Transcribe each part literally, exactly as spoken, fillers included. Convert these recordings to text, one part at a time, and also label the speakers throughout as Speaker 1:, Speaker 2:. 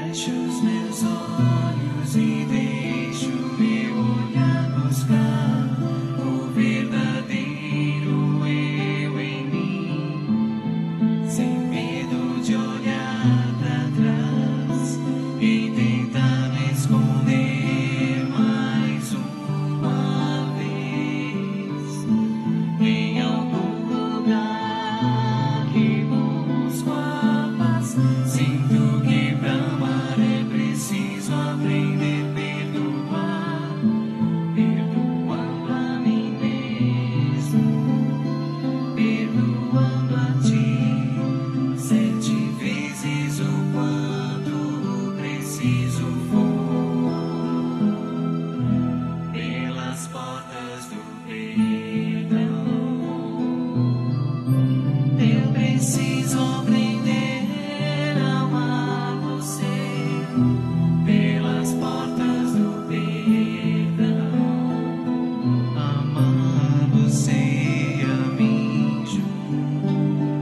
Speaker 1: Fecho os meus olhos e deixo meu olhar buscar o verdadeiro eu em mim, sem medo de olhar para trás e tentar me esconder mais uma vez em algum lugar que busco a paz. Sinto que pra amar é preciso aprender a perdoar, perdoando a mim mesmo, perdoando a ti, sete vezes o quanto preciso for, pelas portas do perdão. Eu preciso aprender a amar você pelas portas do perdão, amar você e a mim junto,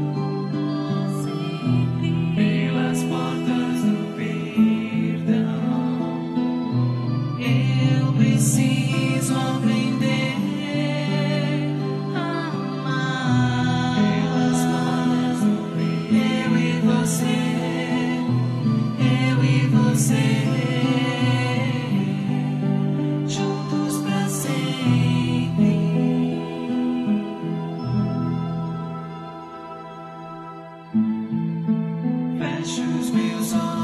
Speaker 1: pelas portas do perdão. Eu preciso aprender a amar pelas portas do perdão. Eu e você, eu e você, juntos pra sempre. Fecho os meus olhos